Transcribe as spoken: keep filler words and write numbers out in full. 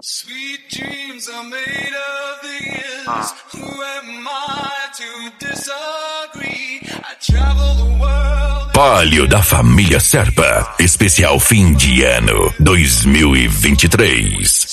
Sweet dreams are made of these. Who am I to disagree? I travel the world. Palio da família Serpa, especial fim de ano dois mil e vinte e três.